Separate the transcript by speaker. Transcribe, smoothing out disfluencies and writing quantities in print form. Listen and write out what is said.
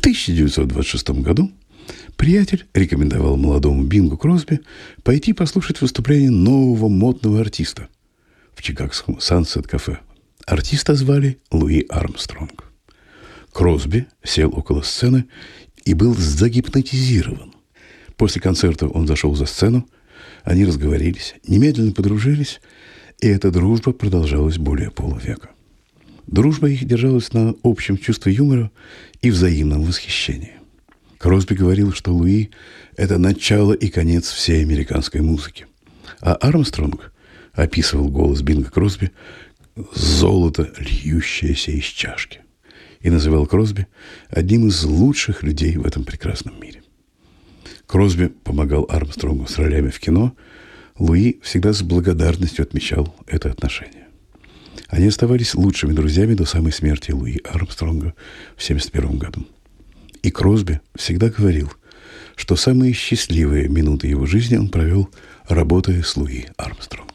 Speaker 1: 1926 году приятель рекомендовал молодому Бингу Кросби пойти послушать выступление нового модного артиста в чикагском Сансет-кафе. Артиста звали Луи Армстронг. Кросби сел около сцены и был загипнотизирован. После концерта он зашел за сцену, они разговорились, немедленно подружились, и эта дружба продолжалась более полувека. Дружба их держалась на общем чувстве юмора и взаимном восхищении. Кросби говорил, что Луи – это начало и конец всей американской музыки. А Армстронг описывал голос Бинга Кросби «золото, льющееся из чашки», и называл Кросби одним из лучших людей в этом прекрасном мире. Кросби помогал Армстронгу с ролями в кино, Луи всегда с благодарностью отмечал это отношение. Они оставались лучшими друзьями до самой смерти Луи Армстронга в 1971 году. И Кросби всегда говорил, что самые счастливые минуты его жизни он провел, работая с Луи Армстронгом.